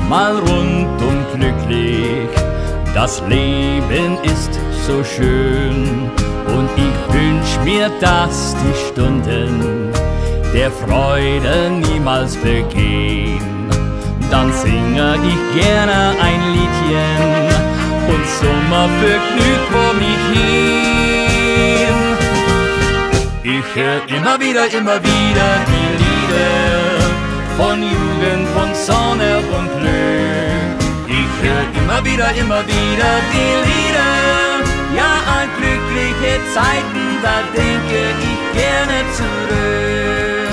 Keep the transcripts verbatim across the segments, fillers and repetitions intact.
mal rundum glücklich. Das Leben ist so schön und ich wünsch mir, dass die Stunden der Freude niemals vergehen. Dann singe ich gerne ein Liedchen und Sommer vergnügt vor mich hin. Ich hör immer wieder, immer wieder die Lieder von Jugend, von Sonne und Glück. Ich hör immer wieder, immer wieder die Lieder, ja an glückliche Zeiten, da denke ich gerne zurück.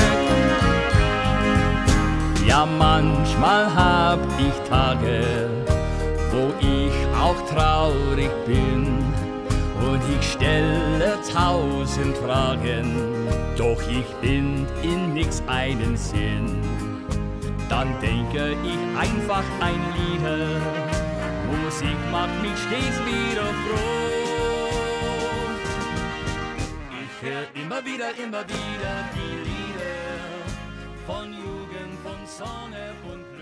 Ja, manchmal hab ich Tage, wo ich auch traurig bin und ich stelle tausend Fragen, doch ich find in nix einen Sinn. Dann denke ich einfach ein Lied, Musik macht mich stets wieder froh. Ich hör immer wieder, immer wieder die Lieder von Jugend, von Sonne und